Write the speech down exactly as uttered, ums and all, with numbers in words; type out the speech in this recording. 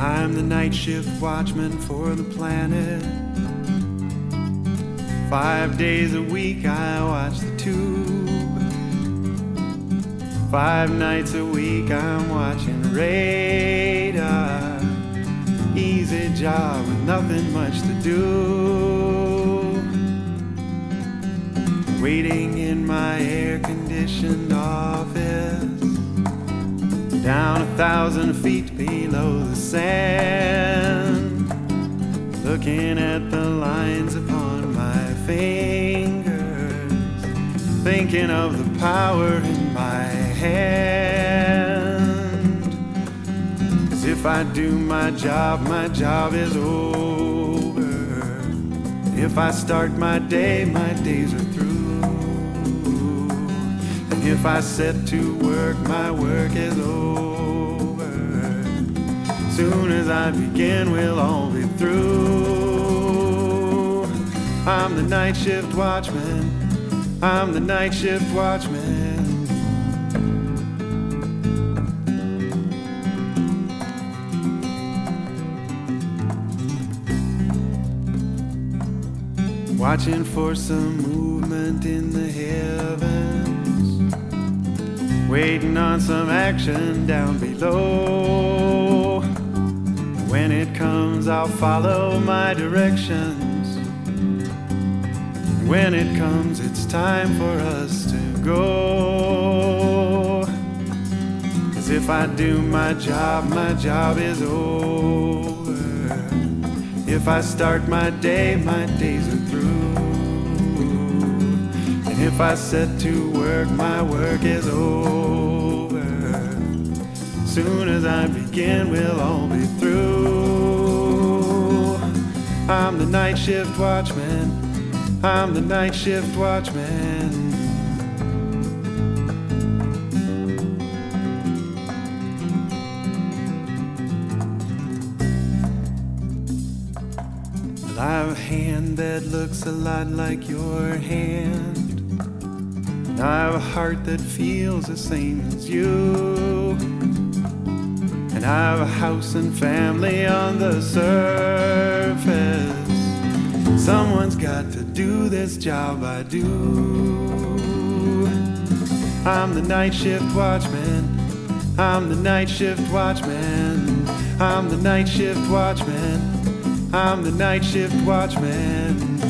I'm the night shift watchman for the planet. Five days a week I watch the tube. Five nights a week I'm watching radar. Easy job with nothing much to do. Waiting in my air-conditioned office, down a thousand feet below the sand, looking at the lines upon my fingers, thinking of the power in my hand. 'Cause if I do my job, my job is over. If I start my day, my days are through. And if I set to work, my work is over. Soon as I begin, we'll all be through. I'm the night shift watchman. I'm the night shift watchman. Watching for some movement in the heavens, waiting on some action down below. When it comes, I'll follow my directions. When it comes, it's time for us to go. 'Cause if I do my job, my job is over. If I start my day, my days are through. And if I set to work, my work is over. Soon as I begin, we'll all be through. I'm the night shift watchman. I'm the night shift watchman. I have a hand that looks a lot like your hand. And I have a heart that feels the same as you. And I have a house and family on the surface. Someone's got to do this job I do. I'm the night shift watchman. I'm the night shift watchman. I'm the night shift watchman. I'm the night shift watchman.